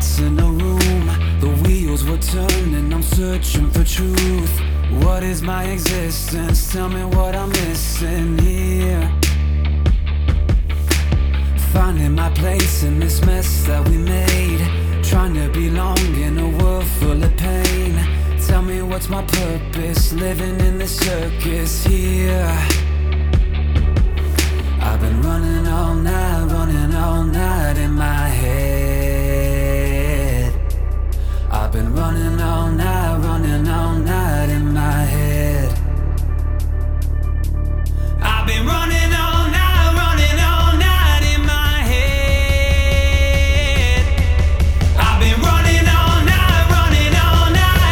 lights in the room, the wheels were turning, I'm searching for truth. What is my existence? Tell me what I'm missing here. Finding my place in this mess that we made, trying to belong in a world full of pain. Tell me what's my purpose, living in this circus here. I've been running all night in my head. I've been running all night.